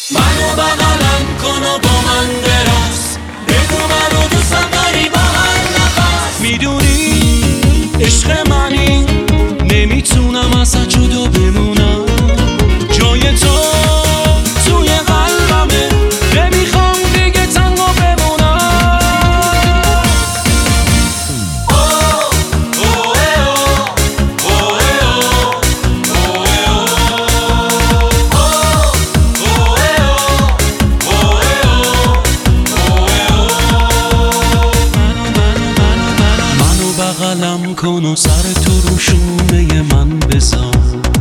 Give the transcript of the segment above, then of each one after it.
منو بغلم کن و با من براس، بگو منو دوستم داری با هر نفس. میدونی عشق منی، نمیتونم ازت جدا بمونم. جای تو توی قلبمه، نمیخوام دیگه تنها بمونم. منو بغلم کن و سر تو رو شونه من بذار.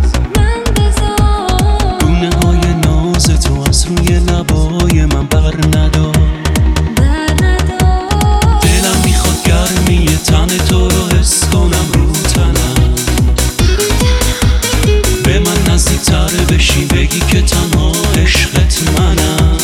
دونه های ناز تو از روی لبای من بر ندار. دلم میخواد گرمی تن تو رو حس کنم رو تنم. به من نزدیکتر بشی، بگی که تنها عشقت منم.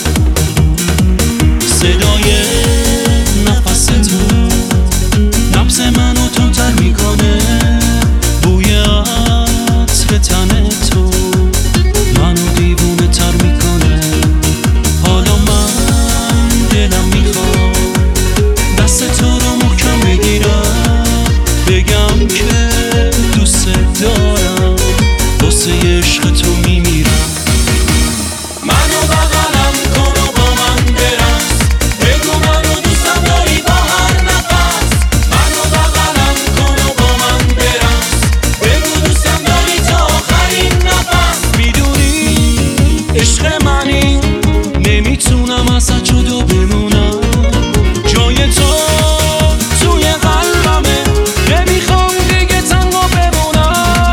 صدای نفس تو نبض منو تندتر میکنه. بوی عطر تن تو منو دیوونه تر میکنه. حالا من دلم میخواد دست تو رو محکم بگیرم، بگم که دوست دارم، واسه عشق تو میمیرم. منو بغلم کن و با من برقص، بگو منو دوستم داری با هر نفس. منو بغلم کن و با من برقص، بگو دوستم داری تا آخرین نفس. میدونی عشق منی، نمیتونم ازت جدا بمونم. جای تو توی قلبمه، نمیخوام دیگه تنها بمونم.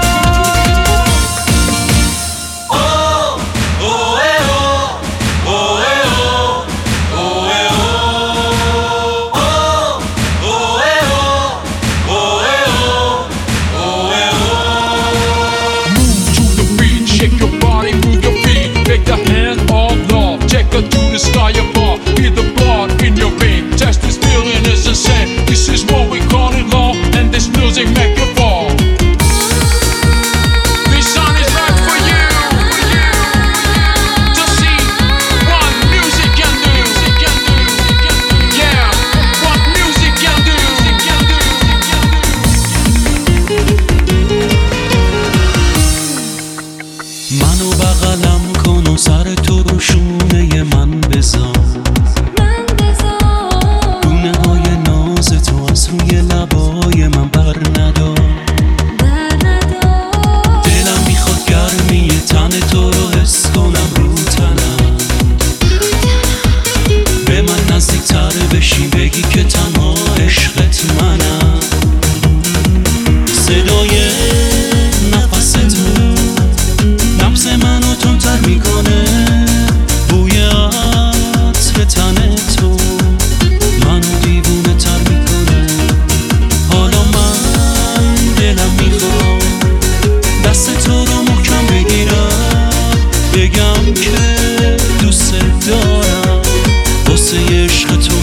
Shake your body, move your feet, make the hand of love. Take her to the sky above, feel the blood in your vein. Test this feeling is insane. This is what we call it love, and this music make you fall. This song is right for you, to see what music can do. Yeah, what music can do. منو بغلم کن و سر تو رو شونه من بذار. دونه های ناز تو از روی لبای من بر ندار. دلم میخواد گرمی تن تو رو حس کنم رو تنم. به من نزدیکتر بشی، بگی که تنها عشقت منم. صدای نفس تو نبض منو تندتر میکنه. بوی عطر تن تو منو دیوونه تر میکنه. حالا من دلم میخواد دست تو رو محکم بگیرم، بگم که دوست دارم، واسه عشق تو